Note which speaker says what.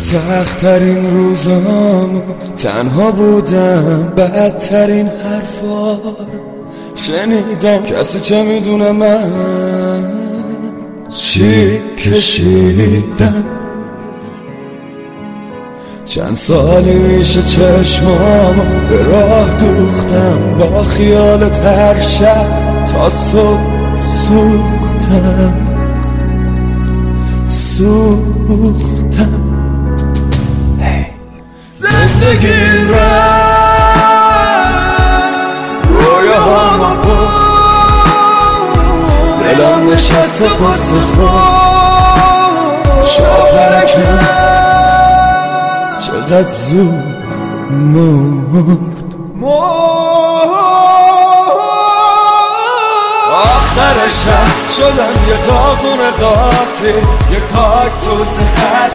Speaker 1: سخت‌ترین روزام تنها بودم، بدترین حرفا شنیدم. کسی چه میدونه من چی کشیدم. چند سالی میشه چشمام به راه دوختم، با خیالت هر شب تا صبح سوختم. زندگی این رویاهامو بود، دلم نشست و قصه خود شاپرکم چقدر زود مرد. آخر شب شدم یه داغون قاطی، یه کاکتوس خست